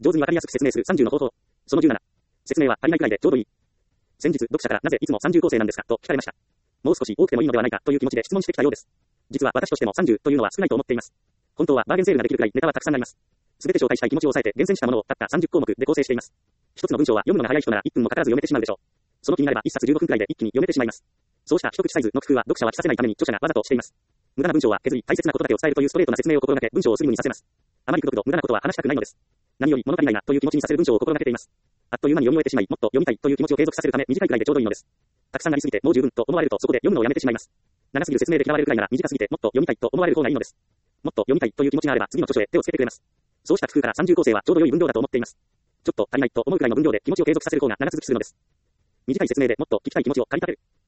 上手にわかりやすく説明する30の方法。その17。説明は足りないくらいでちょうどいい。先日、読者からなぜいつも30構成なんですかと聞かれました。もう少し多くてもいいのではないかという気持ちで質問してきたようです。実は私としても30というのは少ないと思っています。本当はバーゲンセールができるくらいネタはたくさんあります。すべて紹介したい気持ちを抑えて厳選したものをたった30項目で構成しています。一つの文章は読むのが早い人なら1分もかからず読めてしまうでしょう。その気になれば1冊15分くらいで一気に読めてしまいます。そうした一口サイズの工夫は読者は着させないために著者がわざとしています。無駄な文章は削り大切なことだけを伝えるというストレートな説明を心がけ文章をスリムにさせます。あまりくどくど無駄なことは話したくないのです。何より物足りないなという気持ちにさせる文章を心がけています。あっという間に読み終えてしまい、もっと読みたいという気持ちを継続させるため短いくらいでちょうどいいのです。たくさんありすぎてもう十分と思われるとそこで読むのをやめてしまいます。長すぎる説明で嫌われるくらいなら短すぎてもっと読みたいと思われる方がいいのです。もっと読みたいという気持ちがあれば次の著書へ手をつけてくれます。そうした工夫から30構成はちょうど良い分量だと思っています。ちょっと足りないと思うくらいの分量で気持ちを継続させる方が長続きするのです。短い説明でもっと聞きたい気持ちを駆り立てる。